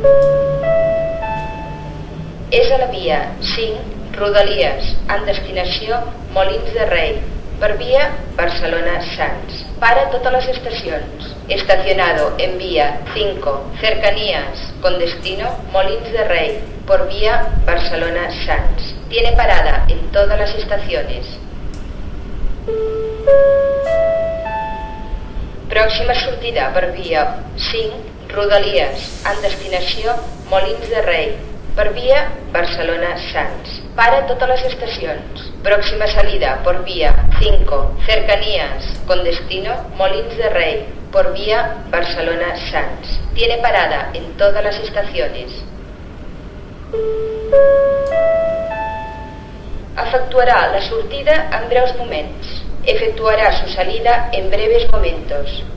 És a la via 5, Rodalies, en destinació Molins de Rei, per via Barcelona-Sants. Para totes les estacions. Estacionado en vía 5, Cercanías, con destino Molins de Rei, por vía Barcelona-Sants. Tiene parada en todas las estaciones. Pròxima sortida per via 5, Rodalies, en destinació Molins de Rei, per via Barcelona-Sants. Para totes les estacions. Próxima salida por vía 5, Cercanías, con destino Molins de Rei, por vía Barcelona-Sants. Tiene parada en todas las estaciones. Efectuará la sortida en breus moments. Efectuará su salida en breves momentos.